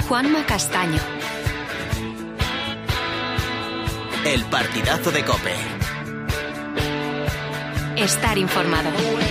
Juanma Castaño. El partidazo de COPE. Estar informado.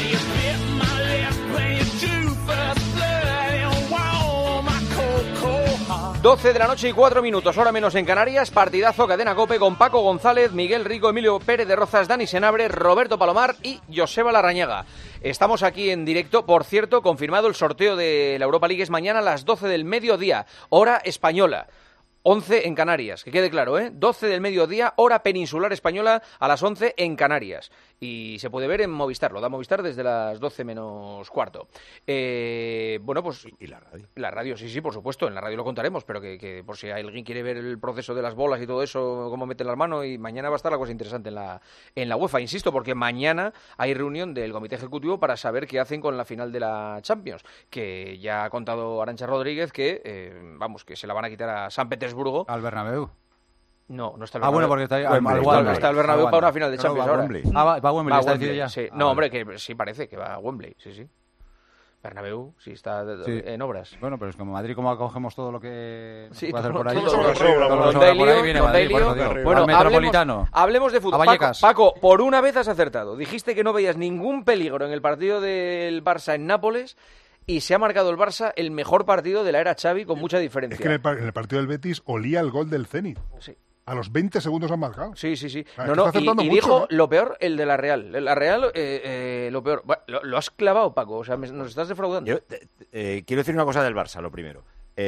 12 de la noche y 4 minutos, hora menos en Canarias. Partidazo, cadena COPE con Paco González, Miguel Rico, Emilio Pérez de Rozas, Dani Senabre, Roberto Palomar y Joseba Larrañaga. Estamos aquí en directo. Por cierto, confirmado el sorteo de la Europa League es mañana a las 12 del mediodía, hora española. 11 en Canarias, que quede claro, 12 del mediodía, hora peninsular española, a las 11 en Canarias. Y se puede ver en Movistar, lo da Movistar desde las 12 menos cuarto. Bueno, pues... ¿Y la radio? La radio, sí, por supuesto, en la radio lo contaremos, pero que por si alguien quiere ver el proceso de las bolas y todo eso, cómo meten las manos, y mañana va a estar la cosa interesante en la UEFA, insisto, porque mañana hay reunión del Comité Ejecutivo para saber qué hacen con la final de la Champions, que ya ha contado Arantxa Rodríguez que, que se la van a quitar a San Petersburgo. ¿Al Bernabéu? No está el Bernabéu. Bueno, porque está no está el Bernabéu para una final de Champions ahora. Va a Wembley, ¿está decidido ya? Sí. No, hombre, que sí parece que va a Wembley, sí. Bernabéu sí está en obras. Bueno, pero es como Madrid, como acogemos todo lo que sí, puede hacer por ahí. Bueno, Metropolitano. Hablemos de fútbol. Paco, por una vez has acertado. Dijiste que no veías ningún peligro en el partido del Barça en Nápoles. Y se ha marcado el Barça el mejor partido de la era Xavi con mucha diferencia. Es que en el partido del Betis olía el gol del Zenit. Sí. A los 20 segundos han marcado. Sí. Claro, y dijo lo peor, el de la Real. La Real, lo peor. Bueno, lo has clavado, Paco. O sea, nos estás defraudando. Yo quiero decir una cosa del Barça, lo primero.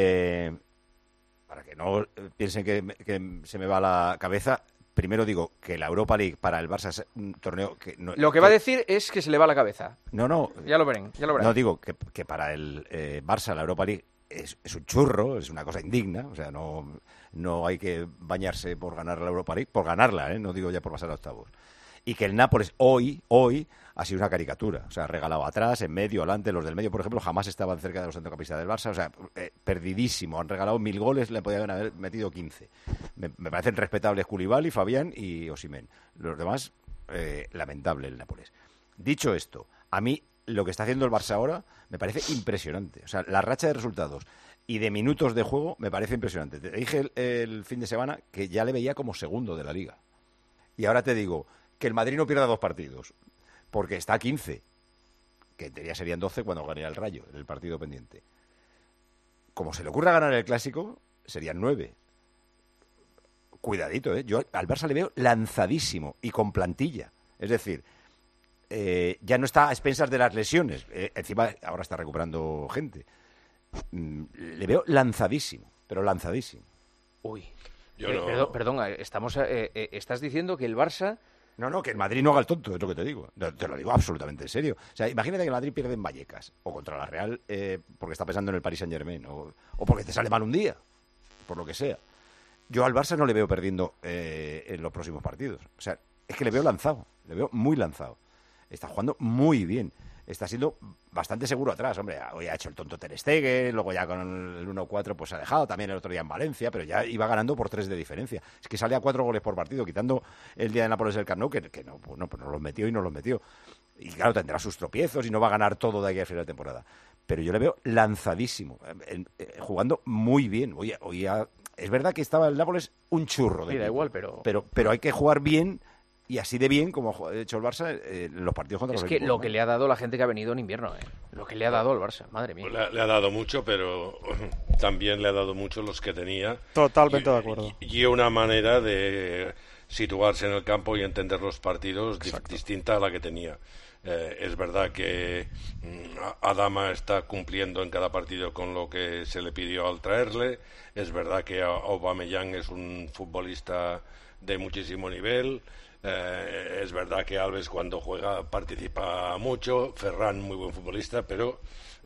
Para que no piensen que se me va la cabeza... Primero digo que la Europa League para el Barça es un torneo que... No, lo que va a decir es que se le va la cabeza. No. Ya lo verán. No, digo que para el Barça la Europa League es un churro, es una cosa indigna. O sea, no hay que bañarse por ganar la Europa League, por ganarla, no digo ya por pasar a octavos. Y que el Nápoles hoy ha sido una caricatura. O sea, ha regalado atrás, en medio, adelante. Los del medio, por ejemplo, jamás estaban cerca de los centrocampistas del Barça. O sea, perdidísimo. Han regalado 1000 goles, le podían haber metido 15. Me parecen respetables Koulibaly, Fabián y Osimhen. Los demás, lamentable el Nápoles. Dicho esto, a mí lo que está haciendo el Barça ahora me parece impresionante. O sea, la racha de resultados y de minutos de juego me parece impresionante. Te dije el fin de semana que ya le veía como segundo de la Liga. Y ahora te digo... que el Madrid no pierda 2 partidos, porque está a 15, que en teoría serían 12 cuando gane el Rayo, en el partido pendiente. Como se le ocurra ganar el Clásico, serían 9. Cuidadito, yo al Barça le veo lanzadísimo y con plantilla. Es decir, ya no está a expensas de las lesiones. Encima ahora está recuperando gente. Le veo lanzadísimo, pero lanzadísimo. Uy, perdón, estás diciendo que el Barça... No, que el Madrid no haga el tonto, es lo que te digo. Te lo digo absolutamente en serio. O sea, imagínate que el Madrid pierde en Vallecas, o contra la Real, porque está pensando en el Paris Saint-Germain, o porque te sale mal un día, por lo que sea. Yo al Barça no le veo perdiendo en los próximos partidos. O sea, es que le veo lanzado, le veo muy lanzado. Está jugando muy bien. Está siendo bastante seguro atrás. Hombre, hoy ha hecho el tonto Ter Stegen, luego ya con el 1-4 pues ha dejado, también el otro día en Valencia, pero ya iba ganando por 3 de diferencia. Es que sale a 4 goles por partido, quitando el día de Nápoles el Camp Nou, que no los metió y no los metió. Y claro, tendrá sus tropiezos y no va a ganar todo de aquí a final de temporada. Pero yo le veo lanzadísimo, jugando muy bien. Hoy es verdad que estaba el Nápoles un churro de da igual, pero hay que jugar bien. Y así de bien, como ha hecho el Barça en los partidos contra los equipos. Es que lo que le ha dado la gente que ha venido en invierno, lo que le ha dado el Barça, madre mía. Le ha dado mucho, pero también le ha dado mucho los que tenía. Totalmente de acuerdo. Y una manera de situarse en el campo y entender los partidos distinta a la que tenía. Es verdad que Adama está cumpliendo en cada partido con lo que se le pidió al traerle. Es verdad que Aubameyang es un futbolista de muchísimo nivel. Es verdad que Alves cuando juega participa mucho, Ferran muy buen futbolista, pero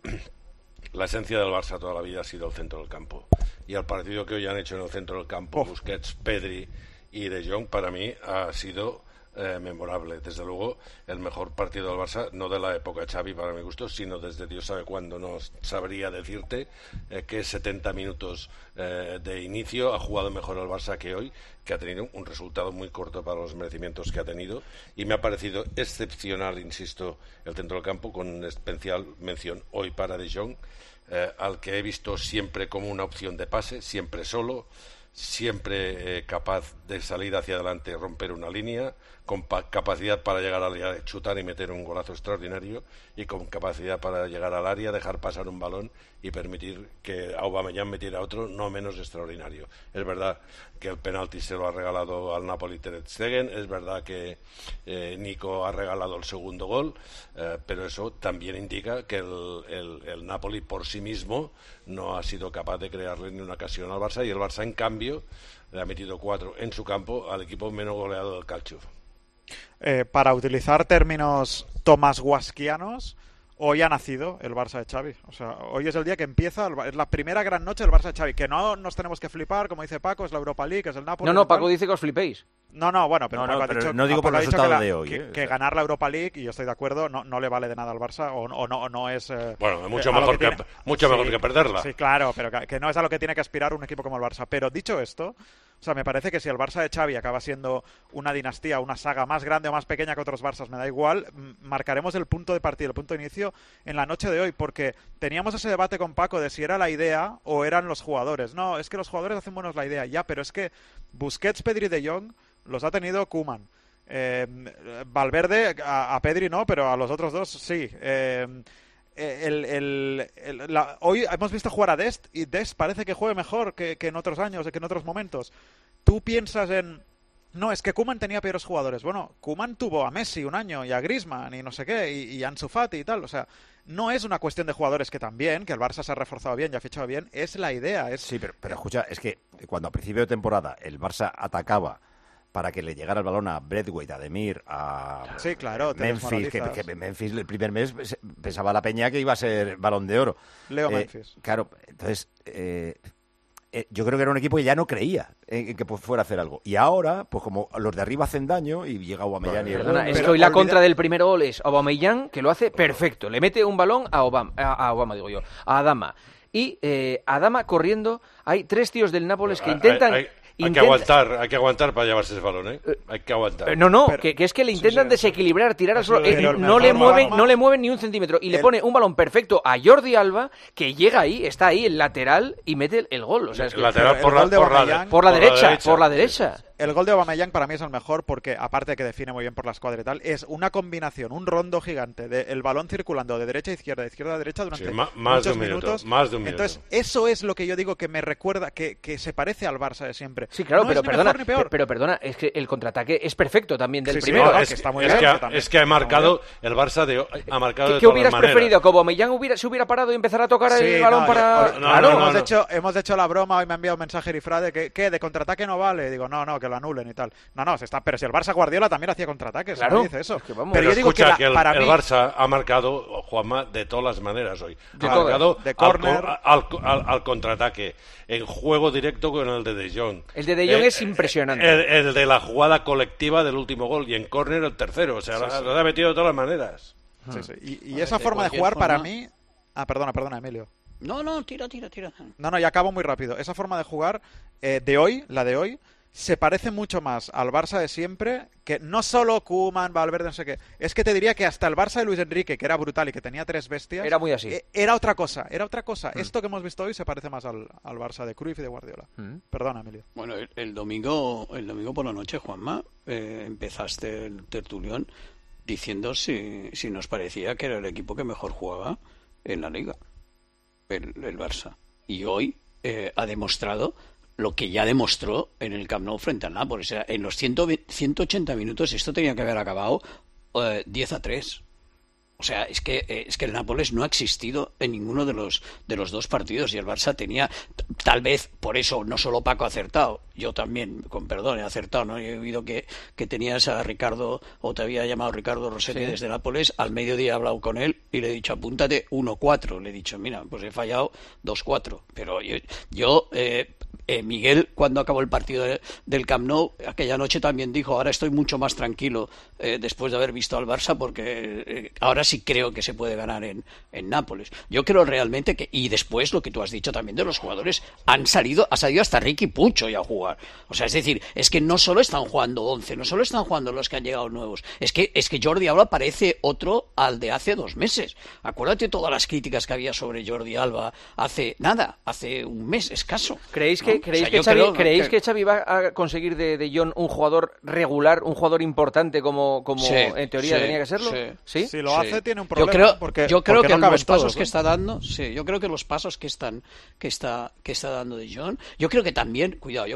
la esencia del Barça toda la vida ha sido el centro del campo, y el partido que hoy han hecho en el centro del campo, Busquets, Pedri y De Jong, para mí ha sido memorable. Desde luego, el mejor partido del Barça, no de la época Xavi para mi gusto, sino desde Dios sabe cuándo. No sabría decirte que 70 minutos de inicio ha jugado mejor el Barça que hoy, que ha tenido un resultado muy corto para los merecimientos que ha tenido, y me ha parecido excepcional, insisto, el centro del campo, con especial mención hoy para De Jong, al que he visto siempre como una opción de pase, siempre solo, siempre capaz de salir hacia adelante, romper una línea, con capacidad para llegar al área, chutar y meter un golazo extraordinario, y con capacidad para llegar al área, dejar pasar un balón y permitir que Aubameyang metiera otro no menos extraordinario. Es verdad que el penalti se lo ha regalado al Napoli Ter Stegen, es verdad que Nico ha regalado el segundo gol, pero eso también indica que el Napoli por sí mismo no ha sido capaz de crearle ni una ocasión al Barça, y el Barça en cambio le ha metido 4 en su campo al equipo menos goleado del calcio. Para utilizar términos tomasguasquianos, hoy ha nacido el Barça de Xavi. O sea, hoy es el día que empieza, es la primera gran noche del Barça de Xavi. Que no nos tenemos que flipar, como dice Paco, es la Europa League, es el Napoli. No, Paco dice que os flipéis. No, bueno, pero Paco ha dicho, no digo por el resultado de hoy. Que ganar la Europa League, y yo estoy de acuerdo, no le vale de nada al Barça, o no es... bueno, mucho mejor que perderla. Sí, claro, pero que no es a lo que tiene que aspirar un equipo como el Barça. Pero dicho esto, o sea, me parece que si el Barça de Xavi acaba siendo una dinastía, una saga más grande o más pequeña que otros Barças, me da igual, marcaremos el punto de partida, el punto de inicio en la noche de hoy, porque teníamos ese debate con Paco de si era la idea o eran los jugadores. No, es que los jugadores hacen buenos la idea, ya, pero es que Busquets, Pedri y De Jong los ha tenido Koeman. Valverde, a Pedri no, pero a los otros dos sí. Hoy hemos visto jugar a Dest, y Dest parece que juegue mejor que en otros años, que en otros momentos. Tú piensas en... No, es que Koeman tenía peores jugadores. Bueno, Koeman tuvo a Messi un año, y a Griezmann, y no sé qué, y a Ansu Fati y tal. O sea, no es una cuestión de jugadores que también, que el Barça se ha reforzado bien y ha fichado bien, es la idea. Sí, pero escucha, es que cuando a principio de temporada el Barça atacaba para que le llegara el balón a Braithwaite, a Demir, a sí, claro, Memphis, que Memphis el primer mes pensaba la peña que iba a ser Balón de Oro. Memphis. Claro, entonces yo creo que era un equipo que ya no creía en que fuera a hacer algo. Y ahora, pues como los de arriba hacen daño y llega Aubameyang y... Perdona, es que hoy la contra del primer gol es Aubameyang, que lo hace perfecto. Le mete un balón a Adama. Y Adama corriendo, hay 3 tíos del Nápoles que intentan... Hay que aguantar para llevarse ese balón, ¿eh? Hay que aguantar. Que es que le intentan desequilibrar, tirar al suelo, no le mueven ni un centímetro, y le pone un balón perfecto a Jordi Alba, que llega ahí, está ahí, el lateral, y mete el gol. O sea, es que lateral por la derecha. El gol de Aubameyang para mí es el mejor porque, aparte de que define muy bien por la escuadra y tal, es una combinación, un rondo gigante del balón circulando de derecha a izquierda, de izquierda a derecha durante muchos minutos. Más de un minuto. Entonces, eso es lo que yo digo que me recuerda, que se parece al Barça de siempre. Sí, claro, no pero es ni mejor ni peor. Pero perdona, es que el contraataque es perfecto también del Sí, primero. no, que está muy bien, es que ha marcado el Barça ha marcado de ¿Qué todas hubieras maneras. preferido? ¿Que Aubameyang se hubiera parado y empezar a tocar el balón para...? Hemos hecho la broma, hoy me ha enviado un mensaje Rifrade que de contraataque no vale. Digo, no, que lo anulen y tal. Pero si el Barça Guardiola también hacía contraataques, claro, no dice eso. Es que vamos. Pero yo digo escucha, que el Barça ha marcado, Juanma, de todas las maneras hoy. Ha marcado de córner, al contraataque, en juego directo con el de Jong. El de Jong es impresionante. El de la jugada colectiva del último gol, y en córner el tercero. O sea, lo ha metido de todas las maneras. Sí. Y esa forma de jugar para mí... Perdona, Emilio. No, tira. No, y acabo muy rápido. Esa forma de jugar la de hoy, se parece mucho más al Barça de siempre, que no solo Koeman, Valverde, no sé qué. Es que te diría que hasta el Barça de Luis Enrique, que era brutal y que tenía 3 bestias... Era muy así. Era otra cosa. Esto que hemos visto hoy se parece más al Barça de Cruyff y de Guardiola. Perdona, Emilio. Bueno, el domingo por la noche, Juanma, empezaste el tertulión diciendo si nos parecía que era el equipo que mejor jugaba en la Liga, el Barça. Y hoy ha demostrado lo que ya demostró en el Camp Nou frente al Nápoles. O sea, en los 180 minutos esto tenía que haber acabado 10-3. O sea, es que el Nápoles no ha existido en ninguno de los 2 partidos, y el Barça tenía, tal vez por eso no solo Paco ha acertado, yo también, con perdón, he acertado, ¿no? He oído que tenías a Ricardo, o te había llamado Ricardo Rossetti desde Nápoles, al mediodía he hablado con él y le he dicho, apúntate 1-4, le he dicho, mira, pues he fallado 2-4, pero yo Miguel, cuando acabó el partido del Camp Nou, aquella noche también dijo, ahora estoy mucho más tranquilo después de haber visto al Barça, porque ahora sí creo que se puede ganar en Nápoles. Yo creo realmente que, y después lo que tú has dicho también de los jugadores, ha salido hasta Riqui Puig ya a jugar. O sea, es decir, es que no solo están jugando 11, no solo están jugando los que han llegado nuevos, es que Jordi Alba parece otro al de hace 2 meses. Acuérdate todas las críticas que había sobre Jordi Alba hace un mes escaso. ¿Creéis que Xavi va a conseguir de John un jugador regular, un jugador importante como sí, en teoría tenía que serlo? Sí. Si lo hace tiene un problema. Yo creo que no los pasos todos, que está dando, yo creo que los pasos que está dando de John, yo creo que también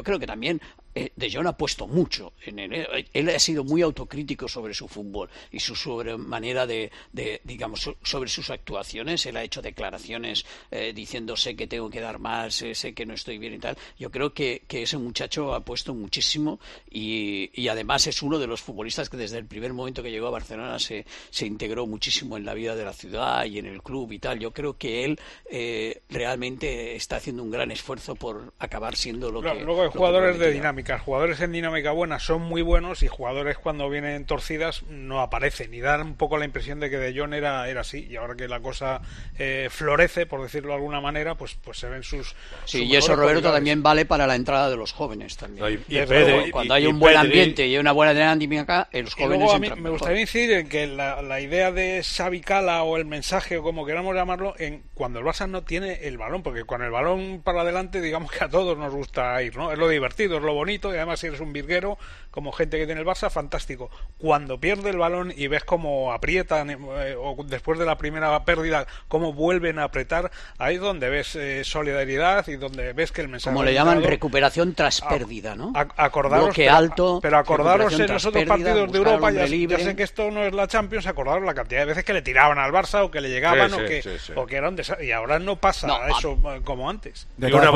De Jong ha puesto mucho en él ha sido muy autocrítico sobre su fútbol y sobre manera digamos, sobre sus actuaciones. Él ha hecho declaraciones diciendo sé que tengo que dar más, sé que no estoy bien y tal. Yo creo que ese muchacho ha puesto muchísimo y además es uno de los futbolistas que desde el primer momento que llegó a Barcelona se integró muchísimo en la vida de la ciudad y en el club y tal. Yo creo que él realmente está haciendo un gran esfuerzo por acabar siendo lo que... Luego hay jugadores de dinámica. Jugadores en dinámica buena son muy buenos y jugadores cuando vienen torcidas no aparecen y dan un poco la impresión de que De Jong era así, y ahora que la cosa florece, por decirlo de alguna manera, pues se ven sus y eso, Roberto, cualidades. También vale para la entrada de los jóvenes también. Cuando hay un buen ambiente y una buena dinámica, los jóvenes luego a mí me gustaría incidir en que la idea de Xavi Cala o el mensaje o como queramos llamarlo, en cuando el Barça no tiene el balón, porque con el balón para adelante digamos que a todos nos gusta ir, ¿no? Es lo divertido, es lo bonito, y además si eres un virguero como gente que tiene el Barça, fantástico. Cuando pierde el balón y ves cómo aprietan o después de la primera pérdida cómo vuelven a apretar, ahí es donde ves solidaridad y donde ves que el mensaje, como le llaman, recuperación tras pérdida, ¿no? Acordaros, pero acordaros en los otros partidos de Europa, ya sé que esto no es la Champions, acordaros la cantidad de veces que le tiraban al Barça o que le llegaban o que era un desastre, y ahora no pasa eso como antes.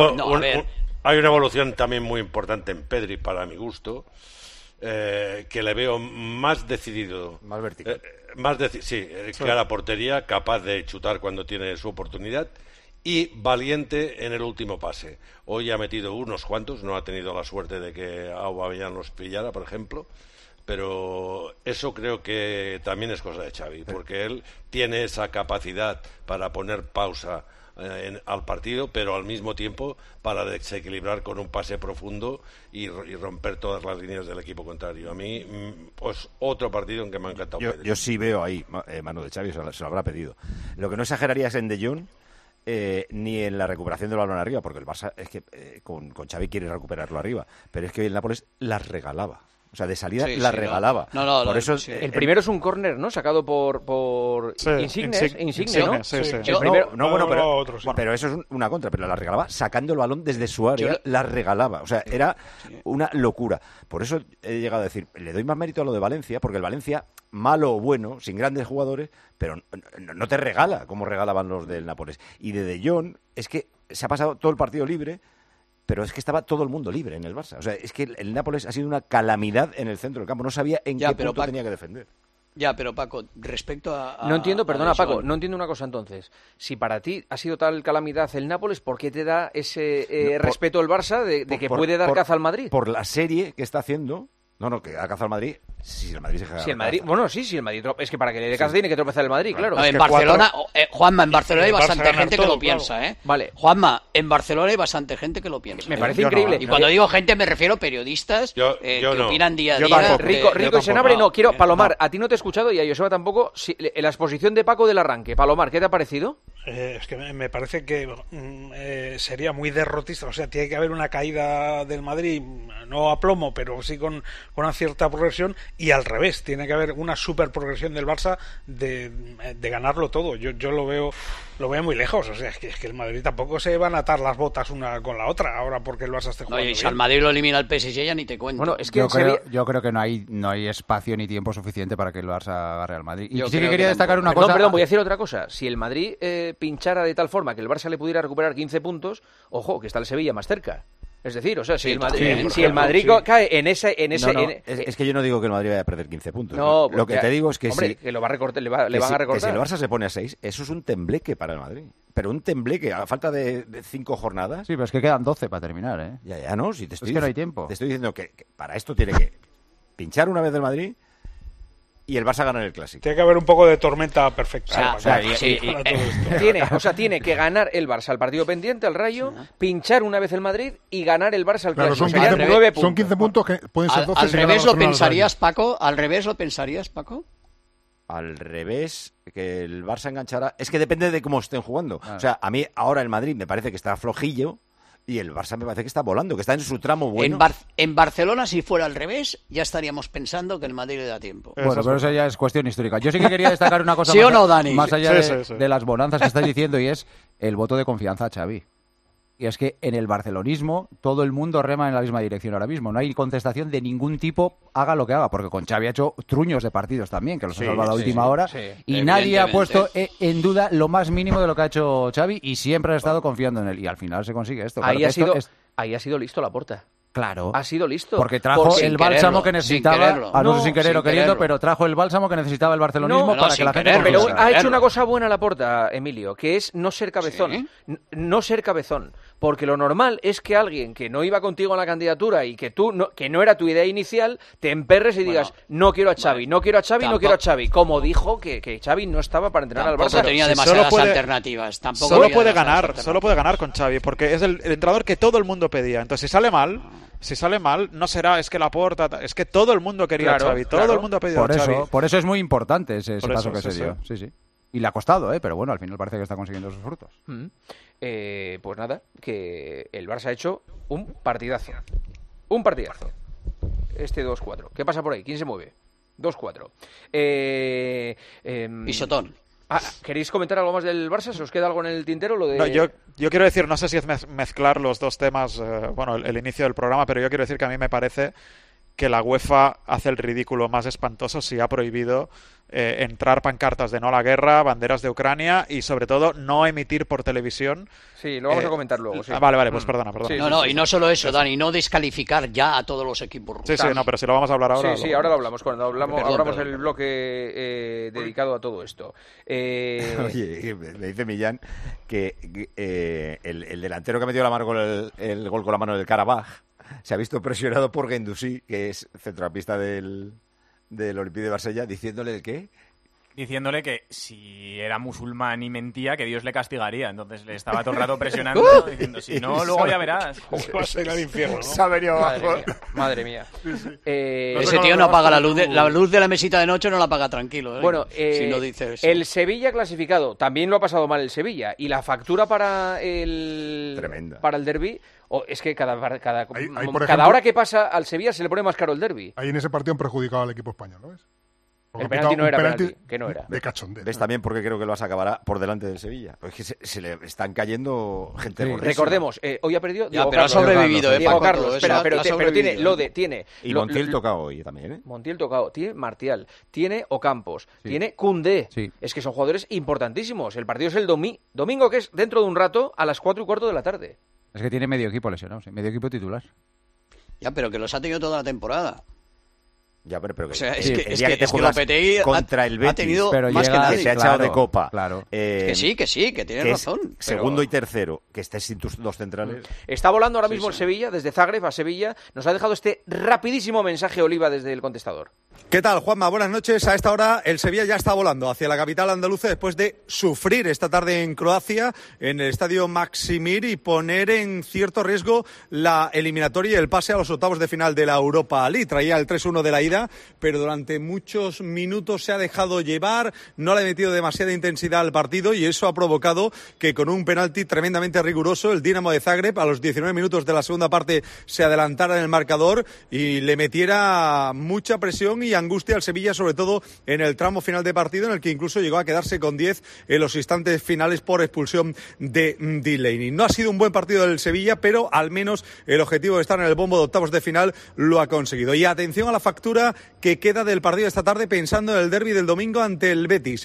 Hay una evolución también muy importante en Pedri, para mi gusto, que le veo más decidido, más vertical, que a la portería, capaz de chutar cuando tiene su oportunidad y valiente en el último pase. Hoy ha metido unos cuantos, no ha tenido la suerte de que Aubameyang los pillara, por ejemplo, pero eso creo que también es cosa de Xavi, porque él tiene esa capacidad para poner pausa al partido, pero al mismo tiempo para desequilibrar con un pase profundo y romper todas las líneas del equipo contrario. A mí, pues otro partido en que me ha encantado. Yo sí veo ahí, mano de Xavi se lo habrá pedido. Lo que no exageraría es en De Jong, ni en la recuperación del balón arriba, porque el Barça es que con Xavi quiere recuperarlo arriba, pero es que el Nápoles las regalaba. O sea, de salida regalaba. No, por eso el primero es un córner, ¿no? Sacado por Insigne, ¿no? Sí. Pero eso es una contra, pero la regalaba sacando el balón desde su área, la regalaba. O sea, era una locura. Por eso he llegado a decir, le doy más mérito a lo de Valencia, porque el Valencia, malo o bueno, sin grandes jugadores, pero no te regala como regalaban los del Nápoles. Y de Jong, es que se ha pasado todo el partido libre, pero es que estaba todo el mundo libre en el Barça. O sea, es que el Nápoles ha sido una calamidad en el centro del campo. No sabía en qué punto tenía que defender. Ya, pero Paco, respecto a... No entiendo, perdona Paco, no entiendo una cosa entonces. Si para ti ha sido tal calamidad el Nápoles, ¿por qué te da ese respeto el Barça de que puede dar caza al Madrid? Por la serie que está haciendo... No, que ha cazado al Madrid. Si el Madrid se si el Madrid, si el Madrid es que para que le dé caza tiene que tropezar el Madrid, claro. No, en Barcelona, Juanma, en Barcelona hay bastante gente que lo piensa, ¿eh? Vale. Juanma, en Barcelona hay bastante gente que lo piensa. Me parece increíble. Y cuando digo gente me refiero a periodistas que opinan día a día. Rico y Senabre, quiero, Palomar, a ti no te he escuchado y a Joseba tampoco. En la exposición de Paco del arranque, Palomar, ¿qué te ha parecido? Es que me parece que sería muy derrotista. O sea, tiene que haber una caída del Madrid, no a plomo, pero sí con una cierta progresión, y al revés, tiene que haber una super progresión del Barça de ganarlo todo. Yo lo veo muy lejos. O sea, es que el Madrid tampoco se van a atar las botas una con la otra ahora porque el Barça esté jugando y si al Madrid lo elimina el PSG ya ni te cuento. Bueno, es que yo creo que no hay espacio ni tiempo suficiente para que el Barça agarre al Madrid. Y sí que quería destacar una cosa. Perdón, voy a decir otra cosa. Si el Madrid pinchara de tal forma que el Barça le pudiera recuperar 15 puntos, ojo, que está el Sevilla más cerca. Es decir, o sea, si el Madrid cae en ese... Es que yo no digo que el Madrid vaya a perder 15 puntos. No, lo que te digo es que que lo va a recortar, le van a recortar. Que si el Barça se pone a 6, eso es un tembleque para el Madrid. Pero un tembleque, a falta de 5 jornadas... Sí, pero es que quedan 12 para terminar, ¿eh? Ya, no, si te estoy... Es que no hay tiempo. Te estoy diciendo que para esto tiene que pinchar una vez del Madrid... y el Barça gana el Clásico. Tiene que haber un poco de tormenta perfecta. Tiene que ganar el Barça el partido pendiente, al Rayo, pinchar una vez el Madrid y ganar el Barça el Clásico. Son 9 puntos. Son 15 puntos que pueden ser 12. ¿Al revés lo pensarías, Paco? ¿Al revés lo pensarías, Paco? Al revés, que el Barça enganchará... Es que depende de cómo estén jugando. O sea, a mí ahora el Madrid me parece que está flojillo... y el Barça me parece que está volando, que está en su tramo bueno. En Barcelona, si fuera al revés, ya estaríamos pensando que el Madrid le da tiempo. Bueno, pero eso ya es cuestión histórica. Yo sí que quería destacar una cosa ¿Sí o no, Dani? más allá de las bonanzas que estáis diciendo, y es el voto de confianza a Xavi. Y es que en el barcelonismo todo el mundo rema en la misma dirección ahora mismo. No hay contestación de ningún tipo, haga lo que haga, porque con Xavi ha hecho truños de partidos también, que los ha salvado a última hora. Y nadie ha puesto en duda lo más mínimo de lo que ha hecho Xavi y siempre ha estado confiando en él. Y al final se consigue esto. Ahí ha sido listo Laporta. Claro. Ha sido listo. Porque trajo el bálsamo que necesitaba, no sé sin querer o queriendo, pero trajo el bálsamo que necesitaba el barcelonismo para que la gente... Pero ha hecho una cosa buena Laporta, Emilio, que es no ser cabezón. ¿Sí? No ser cabezón. Porque lo normal es que alguien que no iba contigo en la candidatura y que que no era tu idea inicial, te emperres y digas, no quiero a Xavi, no quiero a Xavi, no quiero a Xavi. Como dijo que Xavi no estaba para entrenar al Barça. Tampoco tenía demasiadas alternativas. Solo puede ganar con Xavi, porque es el entrenador que todo el mundo pedía. Entonces, si sale mal, no será, es que Laporta, es que todo el mundo quería a Xavi, todo el mundo ha pedido a Xavi. Por eso es muy importante ese paso que se dio. Sí. Y le ha costado, pero bueno, al final parece que está consiguiendo sus frutos. Pues nada, que el Barça ha hecho un partidazo. Un partidazo. Este 2-4. ¿Qué pasa por ahí? ¿Quién se mueve? 2-4. Pisotón. ¿Queréis comentar algo más del Barça? ¿Se os queda algo en el tintero? No, yo quiero decir, no sé si es mezclar los dos temas, el inicio del programa, pero yo quiero decir que a mí me parece que la UEFA hace el ridículo más espantoso si ha prohibido entrar pancartas de no a la guerra, banderas de Ucrania y sobre todo no emitir por televisión. Sí, lo vamos a comentar luego. Sí. Vale, pues perdona. Sí, y no solo eso, Dani, no descalificar ya a todos los equipos rusos. Sí, pero si lo vamos a hablar ahora. Sí, ahora lo hablamos, cuando abramos el bloque dedicado a todo esto. Oye, me dice Millán que el delantero que ha metido la mano con el gol con la mano del Karabaj se ha visto presionado por Guendouzi, que es centrocampista del Olympique de Marsella, diciéndole el qué. Diciéndole que si era musulmán y mentía, que Dios le castigaría. Entonces le estaba todo el rato presionando, diciendo, si no, luego ya verás. Va a ser al infierno, ¿no? Se ha venido abajo. Madre mía. Ese tío no apaga la luz de la mesita de noche, no la apaga tranquilo. Bueno, si no dice eso. El Sevilla clasificado, también lo ha pasado mal el Sevilla. Y la factura para el derbi... es que cada hora que pasa al Sevilla se le pone más caro el derbi. Ahí en ese partido han perjudicado al equipo español, ¿no ves? El penalti no era penalti, que no era. De cachondeo. ¿Ves también porque creo que el Barça acabará por delante del Sevilla? Pues es que se le están cayendo gente gordísima. Recordemos, hoy ha perdido Diego Carlos. Pero ha sobrevivido, Diego Carlos, pero tiene y Montiel tocado hoy también, ¿eh? Montiel tocado, tiene Martial, tiene Ocampos, tiene Koundé. Sí. Es que son jugadores importantísimos. El partido es el domingo, que es dentro de un rato, a las 4:15 de la tarde. Es que tiene medio equipo lesionado, medio equipo titular. Ya, pero que los ha tenido toda la temporada. Ya, pero que, o sea, es que te juegas Lopetegui contra el Betis, ha tenido pero más que nadie. se ha echado de copa. Claro. Que sí, que tienes razón. Segundo y tercero, que estés sin tus dos centrales. Está volando ahora mismo el Sevilla, desde Zagreb a Sevilla. Nos ha dejado este rapidísimo mensaje Oliva desde el contestador. ¿Qué tal, Juanma? Buenas noches. A esta hora el Sevilla ya está volando hacia la capital andaluza después de sufrir esta tarde en Croacia, en el estadio Maksimir, y poner en cierto riesgo la eliminatoria y el pase a los octavos de final de la Europa League. Traía el 3-1 de la ida, pero durante muchos minutos se ha dejado llevar, no le ha metido demasiada intensidad al partido y eso ha provocado que con un penalti tremendamente riguroso el Dinamo de Zagreb a los 19 minutos de la segunda parte se adelantara en el marcador y le metiera mucha presión y angustia al Sevilla, sobre todo en el tramo final de partido, en el que incluso llegó a quedarse con 10 en los instantes finales por expulsión de Delaney. No ha sido un buen partido del Sevilla, pero al menos el objetivo de estar en el bombo de octavos de final lo ha conseguido. Y atención a la factura que queda del partido de esta tarde, pensando en el derbi del domingo ante el Betis.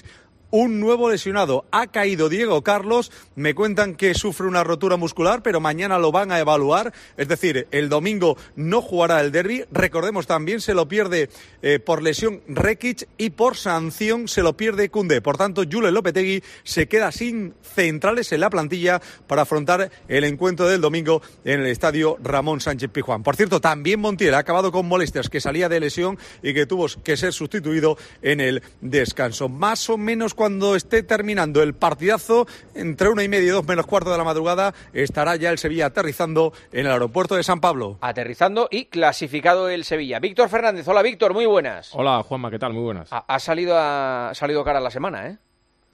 un nuevo lesionado. Ha caído Diego Carlos, me cuentan que sufre una rotura muscular, pero mañana lo van a evaluar, es decir, el domingo no jugará el derbi. Recordemos también se lo pierde por lesión Rekic y por sanción se lo pierde Koundé. Por tanto, Julen Lopetegui se queda sin centrales en la plantilla para afrontar el encuentro del domingo en el estadio Ramón Sánchez Pizjuán. Por cierto, también Montiel ha acabado con molestias, que salía de lesión y que tuvo que ser sustituido en el descanso. Más o menos cuando esté terminando el partidazo, entre 1:30 y 2 menos cuarto de la madrugada, estará ya el Sevilla aterrizando en el aeropuerto de San Pablo. Aterrizando y clasificado el Sevilla. Víctor Fernández, hola Víctor, muy buenas. Hola Juanma, ¿qué tal? Muy buenas. Ha salido cara la semana, ¿eh?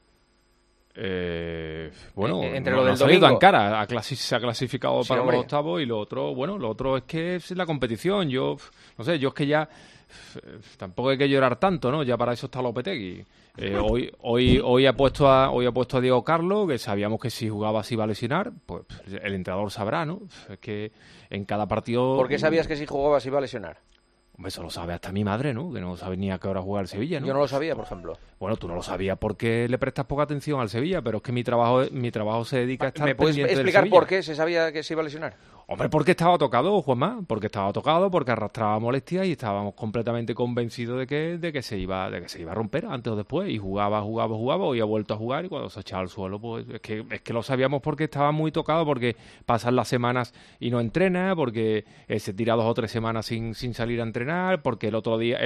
Bueno, entre no, lo del no ha salido domingo. tan cara, se ha clasificado Sí, para hombre. los octavos y lo otro es que es la competición. Yo es que ya tampoco hay que llorar tanto, ¿no? Ya para eso está Lopetegui. Hoy ha puesto a Diego Carlos, que sabíamos que si jugaba se iba a lesionar, pues el entrenador sabrá, ¿no? Es que en cada partido... ¿Por qué sabías que si jugaba se iba a lesionar? Hombre, eso lo sabe hasta mi madre, ¿no? Que no sabe ni a qué hora jugar el Sevilla, ¿no? Yo no lo sabía, por ejemplo. Bueno, tú no lo sabías porque le prestas poca atención al Sevilla, pero es que mi trabajo se dedica a estar ¿Me puedes pendiente del explicar Sevilla. por qué se sabía que se iba a lesionar? Hombre, porque estaba tocado, Juanma, porque arrastraba molestias y estábamos completamente convencidos de que se iba a romper antes o después, y jugaba, hoy ha vuelto a jugar y cuando se echaba al suelo, pues es que lo sabíamos porque estaba muy tocado, porque pasan las semanas y no entrena, porque se tira 2 o 3 semanas sin salir a entrenar, porque el otro día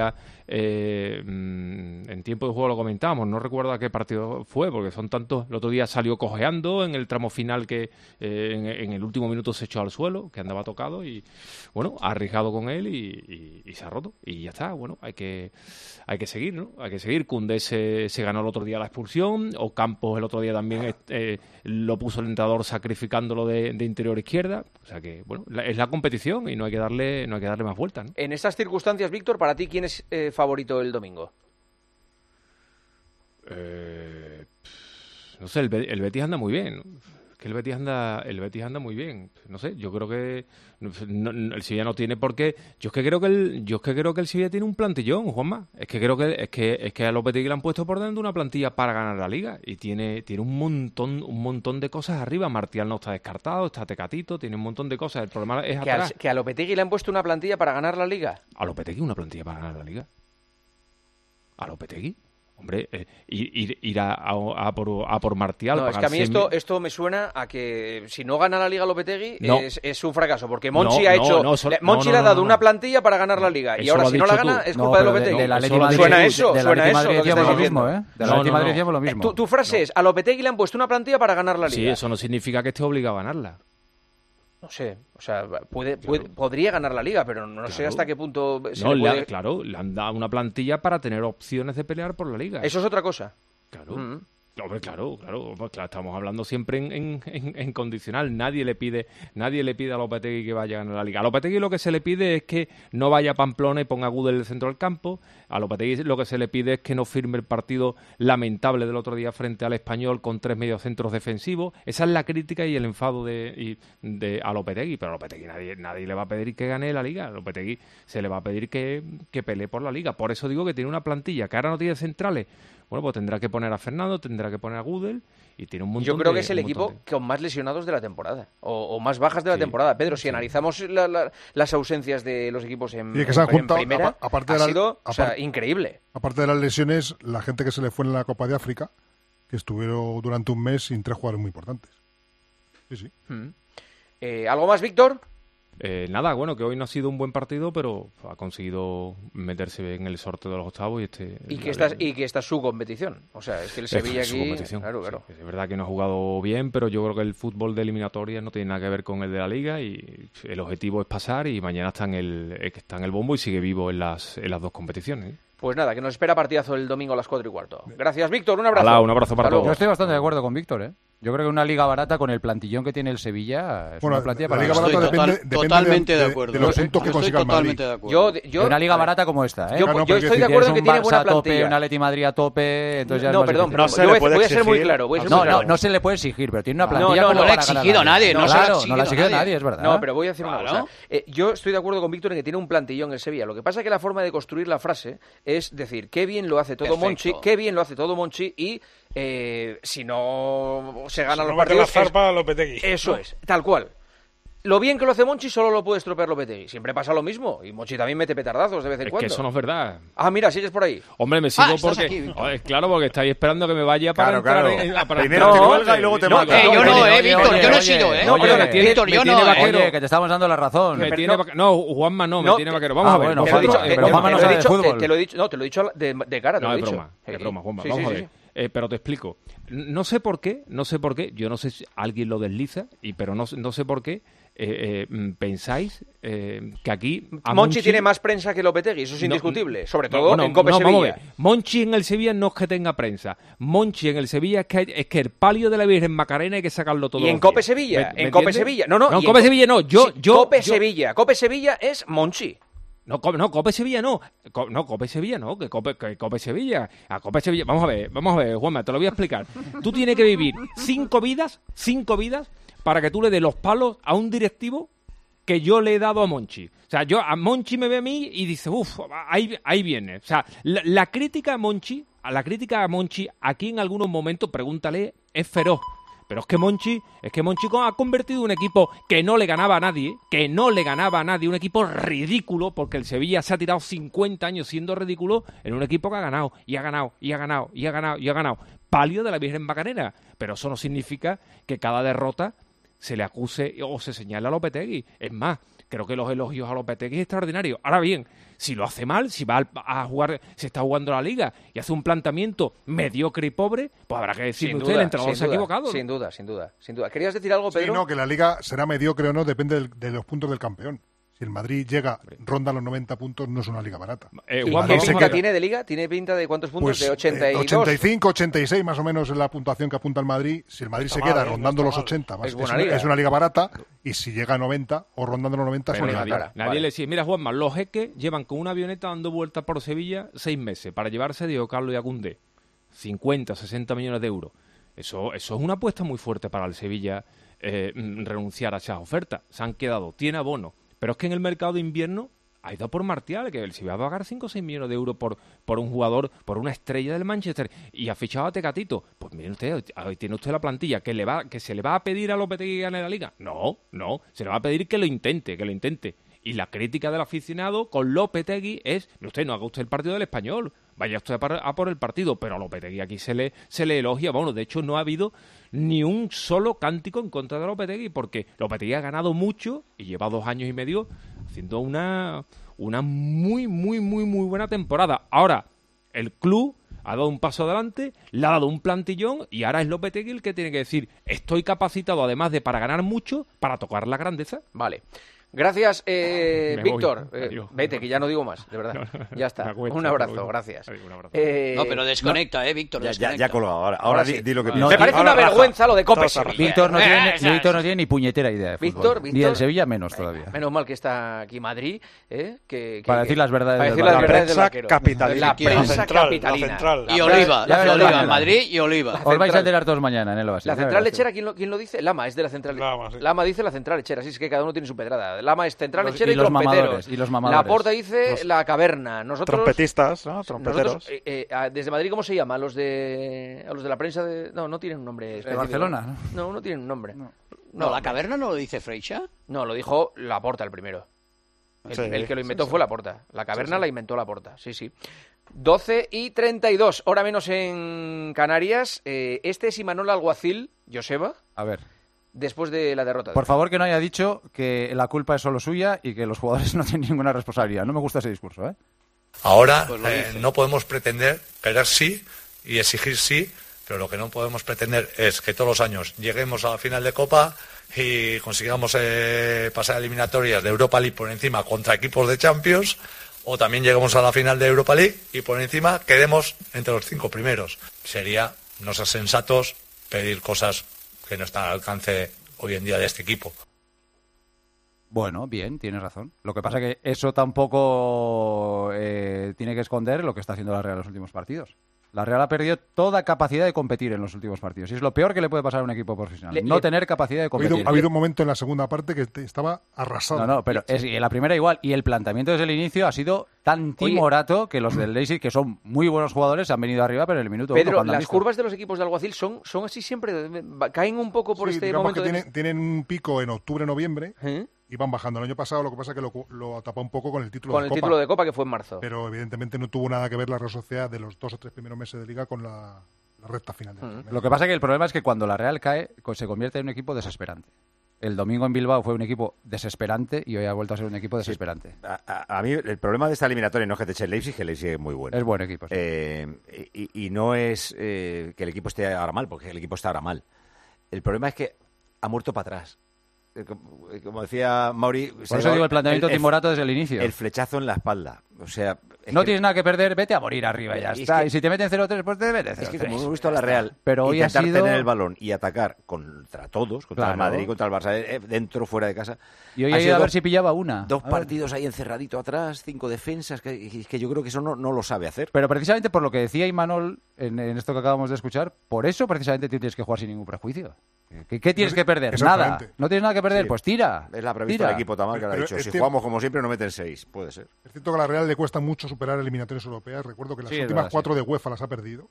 en tiempo de juego lo comentábamos, no recuerdo a qué partido fue, porque son tantos. El otro día salió cojeando en el tramo final que en el último minuto se echó al suelo, que andaba tocado, y bueno, ha arriesgado con él y se ha roto, y ya está. Bueno, hay que seguir, ¿no? Hay que seguir. Koundé se ganó el otro día la expulsión, Ocampos el otro día también lo puso el entrenador sacrificándolo de interior izquierda, o sea que bueno, es la competición y no hay que darle más vueltas, ¿no? En estas circunstancias, Víctor, para ti, ¿quién es favorito el domingo? No sé, el Betis anda muy bien, ¿no? Que el Betis anda muy bien. No sé, yo creo que el Sevilla no tiene por qué. Yo es que creo que el Sevilla tiene un plantillón, Juanma. Es que creo que a Lopetegui le han puesto por dentro una plantilla para ganar la Liga y tiene un montón de cosas arriba. Martial no está descartado, está Tecatito, tiene un montón de cosas. El problema es atrás. ¿Que a Lopetegui le han puesto una plantilla para ganar la Liga? ¿A Lopetegui una plantilla para ganar la Liga? ¿A Lopetegui? Hombre, ir a por Martial. No, es que a mí esto me suena a que si no gana la Liga Lopetegui es un fracaso, porque Monchi le ha dado una plantilla para ganar la Liga y ahora si no la gana es culpa de Lopetegui. Suena eso lo que estás diciendo. De la Atleti Madrid decíamos lo mismo. Tu frase es, a Lopetegui le han puesto una plantilla para ganar la Liga. Sí, eso no significa que esté obligado a ganarla. No sé, o sea, podría ganar la Liga, pero no sé hasta qué punto le han dado una plantilla para tener opciones de pelear por la Liga. Eso es otra cosa. Claro. Hombre, claro, estamos hablando siempre en condicional. Nadie le pide a Lopetegui que vaya a ganar la Liga. A Lopetegui lo que se le pide es que no vaya a Pamplona y ponga a Gudel en el centro del campo. A Lopetegui lo que se le pide es que no firme el partido lamentable del otro día frente al Español con 3 mediocentros defensivos. Esa es la crítica y el enfado a Lopetegui. Pero a Lopetegui nadie le va a pedir que gane la Liga. A Lopetegui se le va a pedir que pelee por la Liga. Por eso digo que tiene una plantilla que ahora no tiene centrales. Bueno, pues tendrá que poner a Fernando, tendrá que poner a Gudel y tiene un montón de... Yo creo que es el equipo con más lesionados de la temporada, o más bajas de la temporada. Pedro, si analizamos las ausencias de los equipos en primera, ha sido increíble. Aparte de las lesiones, la gente que se le fue en la Copa de África, que estuvieron durante un mes sin 3 jugadores muy importantes. Sí. ¿Algo más, Víctor? Nada, bueno, que hoy no ha sido un buen partido, pero ha conseguido meterse en el sorteo de los octavos y que esta es su competición. O sea, es que el Sevilla aquí... Claro. Sí, es verdad que no ha jugado bien, pero yo creo que el fútbol de eliminatorias no tiene nada que ver con el de la Liga y el objetivo es pasar y mañana está en el bombo y sigue vivo en las 2 competiciones. Pues nada, que nos espera partidazo el domingo a las 4:15. Gracias, Víctor, un abrazo. Hola, un abrazo para todos. Yo estoy bastante de acuerdo con Víctor, Yo creo que una liga barata con el plantillón que tiene el Sevilla es una plantilla para la liga barata depende totalmente de acuerdo. de los puntos que consiga el Madrid. Una liga barata como esta, ¿eh? Yo estoy de acuerdo en que tiene buena plantilla. Un Atleti Madrid a tope, entonces ya no, perdón, voy a ser muy claro. No se le puede exigir, pero tiene una plantilla no le ha exigido nadie. No le ha exigido nadie, es verdad. No, pero voy a decir una cosa. Yo estoy de acuerdo con Víctor en que tiene un plantillón el Sevilla. Lo que pasa es que la forma de construir la frase es decir, qué bien lo hace todo Monchi, qué bien lo hace todo Monchi y si no se ganan los partidos... Eso es, tal cual. Lo bien que lo hace Monchi solo lo puede estropear Lopetegui. Siempre pasa lo mismo. Y Monchi también mete petardazos de vez en cuando. Es que eso no es verdad. Ah, mira, sigues por ahí. Hombre, me sigo porque... claro, porque estáis esperando que me vaya para entrar para primero te cuelga y luego te mata. Yo no, Víctor, yo no he sido, ¿eh? No, Víctor, yo no. Oye, que te estamos dando la razón. No, Juanma no, me tiene vaquero. Vamos a ver. Pero Juanma no sabe de fútbol. Te lo he dicho de cara. No, es broma, Juanma. Vamos a ver. Pero te explico. No sé por qué, yo no sé si alguien lo desliza, pero no sé por qué pensáis que aquí... Monchi tiene más prensa que Lopetegui, eso es indiscutible, sobre todo en Cope Sevilla. Monchi en el Sevilla no es que tenga prensa, Monchi en el Sevilla es que el palio de la Virgen Macarena hay que sacarlo todo. ¿Y en Cope Sevilla? ¿En Cope Sevilla? No, en Cope Sevilla no, Cope Sevilla es Monchi. No, Cope Sevilla no. Cope Sevilla no, que Cope Sevilla. A Cope Sevilla, vamos a ver, Juanma, te lo voy a explicar. Tú tienes que vivir 5 vidas, para que tú le des los palos a un directivo que yo le he dado a Monchi. O sea, a Monchi me ve a mí y dice, ahí viene. O sea, la crítica a Monchi, aquí en algunos momentos, pregúntale, es feroz. Pero es que Monchi ha convertido un equipo que no le ganaba a nadie, un equipo ridículo, porque el Sevilla se ha tirado 50 años siendo ridículo, en un equipo que ha ganado, y ha ganado. Palio de la Virgen Macarena. Pero eso no significa que cada derrota se le acuse o se señale a Lopetegui. Es más, creo que los elogios a Lopetegui es extraordinario. Ahora bien, si lo hace mal, si va a jugar, se está jugando la Liga y hace un planteamiento mediocre y pobre, pues habrá que decirle usted, el entrenador se ha equivocado. Sin duda. ¿Querías decir algo, Pedro? Sí, no, que la Liga será mediocre o no, depende de los puntos del campeón. Si el Madrid ronda los 90 puntos, no es una liga barata. ¿Qué pinta tiene de Liga? ¿Tiene pinta de cuántos puntos? Pues, ¿De 82? 85, 86 más o menos es la puntuación que apunta el Madrid. Si el Madrid se queda rondando los 80, es una liga barata. Y si llega a 90 o rondando los 90, es una liga cara. Nadie le dice, mira, Juanma, los jeques llevan con una avioneta dando vueltas por Sevilla 6 meses para llevarse a Diego Carlos y a Koundé. 50, 60 millones de euros. Eso es una apuesta muy fuerte para el Sevilla renunciar a esas ofertas. Se han quedado, tiene abono. Pero es que en el mercado de invierno ha ido por Martial, que se va a pagar 5 o 6 millones de euros por un jugador, por una estrella del Manchester, y ha fichado a Tecatito. Pues miren usted, ahí tiene usted la plantilla, que se le va a pedir a Lopetegui que gane la Liga. No, se le va a pedir que lo intente. Y la crítica del aficionado con Lopetegui es, usted no haga usted el partido del Español, vaya usted a por el partido, pero a Lopetegui aquí se le elogia. Bueno, de hecho no ha habido ni un solo cántico en contra de Lopetegui, porque Lopetegui ha ganado mucho y lleva 2 años y medio haciendo una muy buena temporada. Ahora, el club ha dado un paso adelante, le ha dado un plantillón y ahora es Lopetegui el que tiene que decir, estoy capacitado además de para ganar mucho, para tocar la grandeza. Vale. Gracias, Víctor. Vete, que ya no digo más, de verdad. Ya está. Un abrazo, gracias. No, pero desconecta, Víctor. Ya colgado. Ahora di lo que piensas. Me parece una vergüenza lo de Cope Sevilla. Víctor no tiene ni puñetera idea de fútbol. Ni el Sevilla menos todavía. Menos mal que está aquí Madrid. Para decir las verdades. Para decir las verdades del vaquero. La prensa capitalina. Y Oliva. Madrid y Oliva. Os vais a enterar todos mañana en el Oasis. La central lechera, ¿quién lo dice? Lama es de la central. Lama dice la central lechera. Así es que cada uno tiene su pedrada. Lama es central lechera y trompeteros. La Porta dice la caverna. Nosotros, trompetistas, ¿no? Trompeteros. Desde Madrid, ¿cómo se llama? A los de la prensa de... No tienen un nombre específico. ¿De Barcelona? No tienen un nombre. No, ¿la caverna no lo dice Freixa? No, lo dijo la Porta el primero. El que lo inventó fue la Porta. La caverna la inventó la Porta. Sí. 12:32, hora menos en Canarias. Este es Imanol Alguacil, Joseba. A ver. Después de la derrota. Por favor, que no haya dicho que la culpa es solo suya y que los jugadores no tienen ninguna responsabilidad. No me gusta ese discurso, ¿eh? Ahora no podemos pretender querer sí y exigir sí, pero lo que no podemos pretender es que todos los años lleguemos a la final de Copa y consigamos pasar eliminatorias de Europa League por encima contra equipos de Champions, o también lleguemos a la final de Europa League y por encima quedemos entre los 5 primeros. Sería no ser sensatos pedir cosas que no están al alcance hoy en día de este equipo. Bueno, bien, tienes razón. Lo que pasa es que eso tampoco tiene que esconder lo que está haciendo la Real en los últimos partidos. La Real ha perdido toda capacidad de competir en los últimos partidos. Y es lo peor que le puede pasar a un equipo profesional. No tener capacidad de competir. Ha habido un momento en la segunda parte que estaba arrasado. No, pero en la primera igual. Y el planteamiento desde el inicio ha sido tan timorato que los del Leipzig, que son muy buenos jugadores, han venido arriba, pero en el minuto Pedro, uno, las curvas de los equipos de Alguacil son así siempre. Caen un poco por este momento. Tienen un pico en octubre-noviembre. Y van bajando. El año pasado lo que pasa es que lo tapó un poco con el título de Copa. Con el título de Copa que fue en marzo. Pero evidentemente no tuvo nada que ver la Real Sociedad de los 2 o 3 primeros meses de Liga con la recta final. Lo que pasa es que el problema es que cuando la Real cae, se convierte en un equipo desesperante. El domingo en Bilbao fue un equipo desesperante y hoy ha vuelto a ser un equipo desesperante. A mí el problema de esta eliminatoria no es que te eche el Leipzig, que el Leipzig es muy bueno. Es buen equipo. Sí. Y no es que el equipo esté ahora mal, porque el equipo está ahora mal. El problema es que ha muerto para atrás. Como decía Mauri, por eso digo el planteamiento timorato desde el inicio. El flechazo en la espalda. O sea, no tienes nada que perder, vete a morir arriba y ya está. Y si te meten 0-3, pues te metes 0-3. Es que como hemos visto a la Real, pero hoy intentar ha sido tener el balón y atacar contra todos, contra el Madrid, contra el Barça, dentro, fuera de casa. Y hoy ha ido a ver si pillaba una. 2 partidos ahí encerradito atrás, 5 defensas, que yo creo que eso no lo sabe hacer. Pero precisamente por lo que decía Imanol en esto que acabamos de escuchar, por eso precisamente tú tienes que jugar sin ningún prejuicio. ¿Qué tienes que perder? Nada. ¿No tienes nada que perder? Pues tira. Es la prevista del equipo Tamar que le ha dicho. Si jugamos como siempre, no meten 6. Puede ser. Es cierto que a la Real le cuesta mucho superar eliminatorias europeas. Recuerdo que las últimas 4 de UEFA las ha perdido.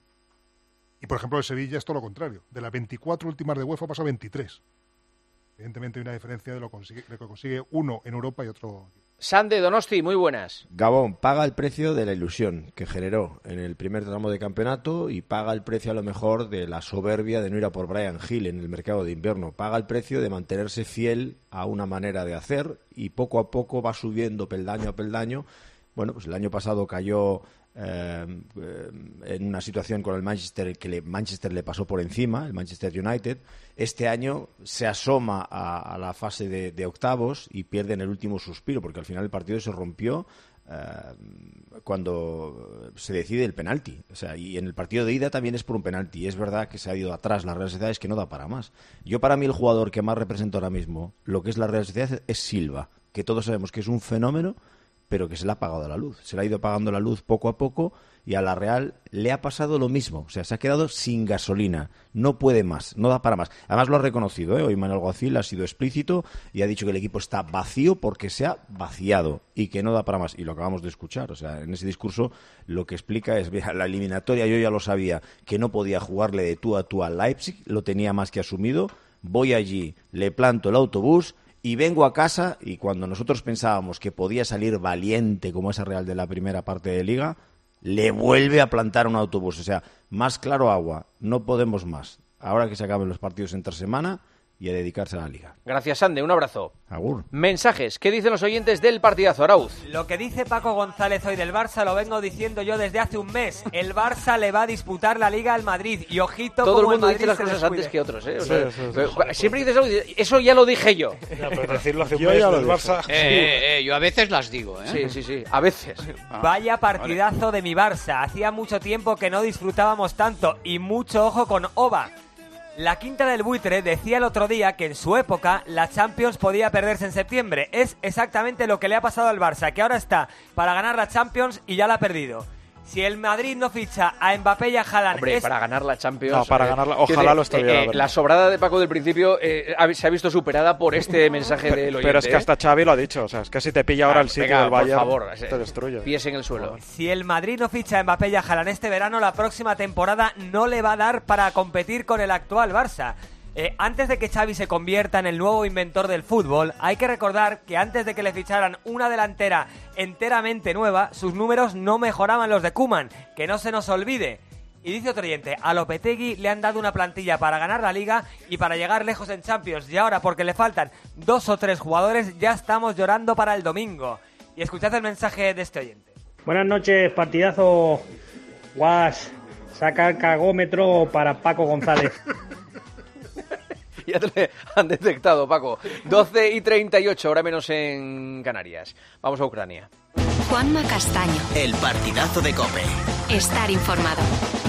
Y, por ejemplo, el Sevilla es todo lo contrario. De las 24 últimas de UEFA ha pasado 23. Evidentemente hay una diferencia de lo que consigue uno en Europa y otro aquí. Sande, Donosti, muy buenas. Gabón paga el precio de la ilusión que generó en el primer tramo de campeonato y paga el precio a lo mejor de la soberbia de no ir a por Bryan Gil en el mercado de invierno. Paga el precio de mantenerse fiel a una manera de hacer y poco a poco va subiendo peldaño a peldaño. Bueno, pues el año pasado cayó en una situación con el Manchester que Manchester le pasó por encima, el Manchester United. Este año se asoma a la fase de octavos y pierde en el último suspiro, porque al final el partido se rompió cuando se decide el penalti. O sea, y en el partido de ida también es por un penalti. Es verdad que se ha ido atrás la Real Sociedad, es que no da para más. Para mí el jugador que más representa ahora mismo lo que es la Real Sociedad es Silva, que todos sabemos que es un fenómeno, pero que se le ha apagado la luz. Se le ha ido apagando la luz poco a poco y a la Real le ha pasado lo mismo. O sea, se ha quedado sin gasolina. No puede más, no da para más. Además lo ha reconocido, Hoy Manuel Alguacil ha sido explícito y ha dicho que el equipo está vacío porque se ha vaciado y que no da para más. Y lo acabamos de escuchar. O sea, en ese discurso lo que explica es, mira, la eliminatoria yo ya lo sabía, que no podía jugarle de tú a tú al Leipzig, lo tenía más que asumido. Voy allí, le planto el autobús y vengo a casa, y cuando nosotros pensábamos que podía salir valiente como esa Real de la primera parte de Liga, le vuelve a plantar un autobús. O sea, más claro agua, no podemos más. Ahora que se acaben los partidos entre semana y a dedicarse a la Liga. Gracias, Sande, un abrazo. Agur. Mensajes, ¿qué dicen los oyentes del partidazo, Arauz? Lo que dice Paco González hoy del Barça lo vengo diciendo yo desde hace un mes. El Barça le va a disputar la Liga al Madrid y ojito todo como el mundo Madrid dice las cosas antes que otros, O sea, sí. Siempre dices algo y dices, eso ya lo dije yo. Ya, pero decirlo hace un mes del Barça. Yo a veces las digo, Sí, a veces. Vaya partidazo de mi Barça. Hacía mucho tiempo que no disfrutábamos tanto y mucho ojo con Oba. La Quinta del Buitre decía el otro día que en su época la Champions podía perderse en septiembre. Es exactamente lo que le ha pasado al Barça, que ahora está para ganar la Champions y ya la ha perdido. Si el Madrid no ficha a Mbappé y a Haaland... Hombre, para ganar la Champions... No, para ganarla, ojalá lo estuviera. La sobrada de Paco del principio se ha visto superada por este mensaje del oyente. Pero es que hasta Xavi lo ha dicho, o sea, es que si te pilla ahora el sitio del Bayern, por favor, te destruye. Pies en el suelo. Si el Madrid no ficha a Mbappé y a Haaland este verano, la próxima temporada no le va a dar para competir con el actual Barça. Antes de que Xavi se convierta en el nuevo inventor del fútbol, hay que recordar que antes de que le ficharan una delantera enteramente nueva, sus números no mejoraban los de Koeman, que no se nos olvide. Y dice otro oyente, a Lopetegui le han dado una plantilla para ganar la Liga y para llegar lejos en Champions, y ahora porque le faltan 2 o 3 jugadores ya estamos llorando para el domingo. Y escuchad el mensaje de este oyente. Buenas noches, partidazo. Guas, saca el cagómetro para Paco González. Ya te han detectado, Paco. 12:38, hora menos en Canarias. Vamos a Ucrania. Juanma Castaño. El partidazo de COPE. Estar informado.